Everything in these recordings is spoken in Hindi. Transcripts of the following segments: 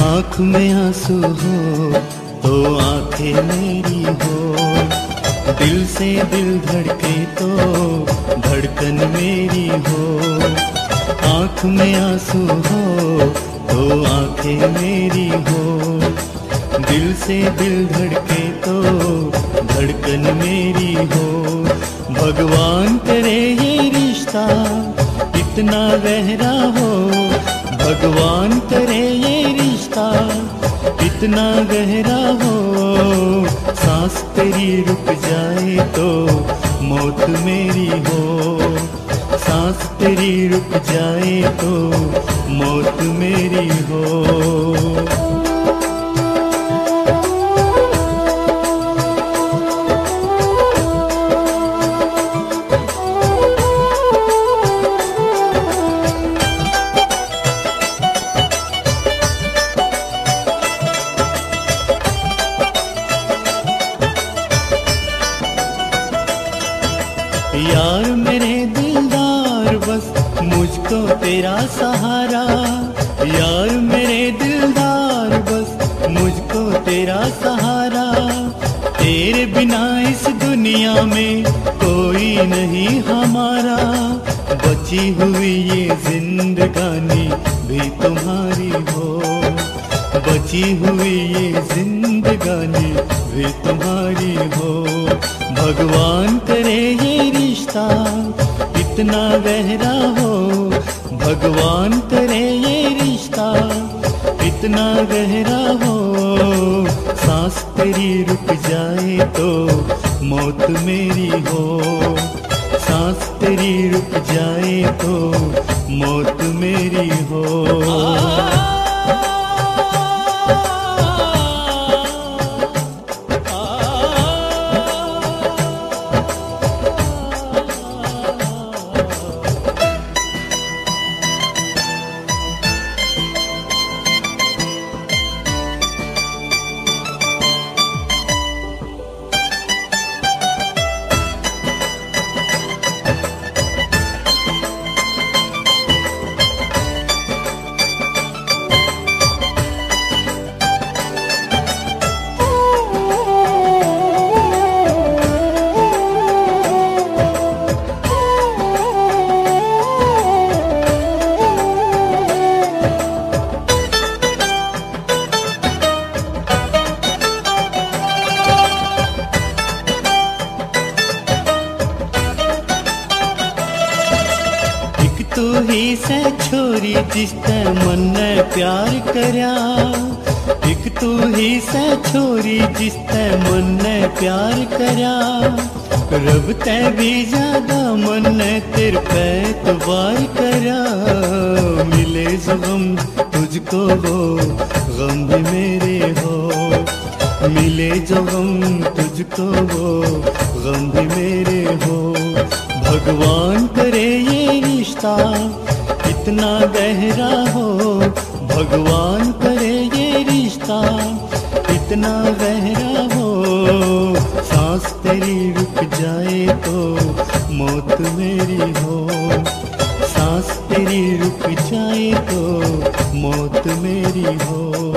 आँख में आंसू हो तो आंखें मेरी हो, दिल से दिल धड़के तो धड़कन मेरी हो। आँख में आंसू हो तो आंखें मेरी हो, दिल से दिल धड़के तो धड़कन मेरी हो। भगवान करे ये रिश्ता इतना गहरा हो, भगवान करे ये रिश्ता इतना गहरा हो। सांस तेरी रुक जाए तो मौत मेरी हो, सांस तेरी रुक जाए तो मौत मेरी हो। यार मेरे दिलदार बस मुझको तेरा सहारा, यार मेरे दिलदार बस मुझको तेरा सहारा। तेरे बिना इस दुनिया में कोई नहीं हमारा, बची हुई ये जिंदगानी भी तुम्हारी हो, बची हुई ये जिंदगानी भी तुम्हारी हो। भगवान करे ये रिश्ता इतना गहरा हो, भगवान करे ये रिश्ता इतना गहरा हो। सांस तेरी रुक जाए तो मौत मेरी हो, सांस तेरी रुक जाए तो मौत मेरी हो। तू ही से छोरी जिसते मन ने प्यार करया, एक तू ही से छोरी जिसते मन ने प्यार करया। रब ते भी ज्यादा मन ने तेरे पे एतबार करया। मिले जो गम तुझको हो गम भी मेरे हो, मिले जो गम तुझको हो गम भी मेरे हो। भगवान करे ये रिश्ता इतना गहरा हो, भगवान करे ये रिश्ता इतना गहरा हो। सांस तेरी रुक जाए तो मौत मेरी हो, सांस तेरी रुक जाए तो मौत मेरी हो।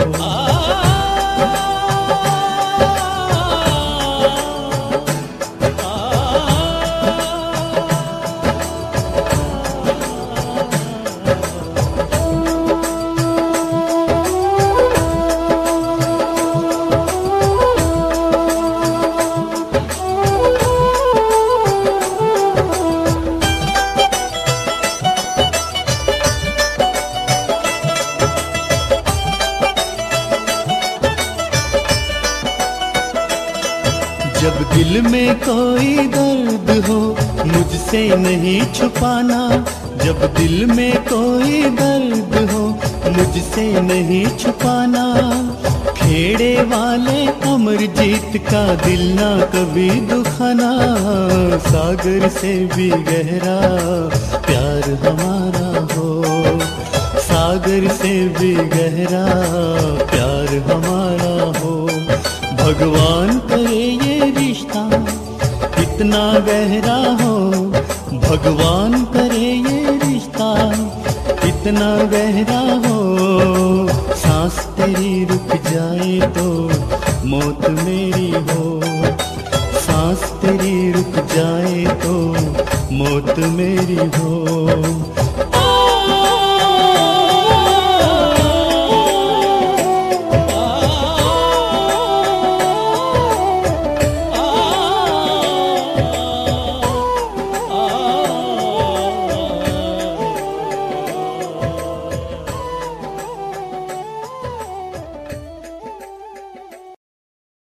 जब दिल में कोई दर्द हो मुझसे नहीं छुपाना, जब दिल में कोई दर्द हो मुझसे नहीं छुपाना। खेड़े वाले अमरजीत का दिल ना कभी दुखाना, सागर से भी गहरा प्यार हमारा हो, सागर से भी गहरा प्यार हमारा हो। भगवान करे ये रिश्ता इतना गहरा हो, भगवान करे ये रिश्ता इतना गहरा हो। सांस तेरी तेरी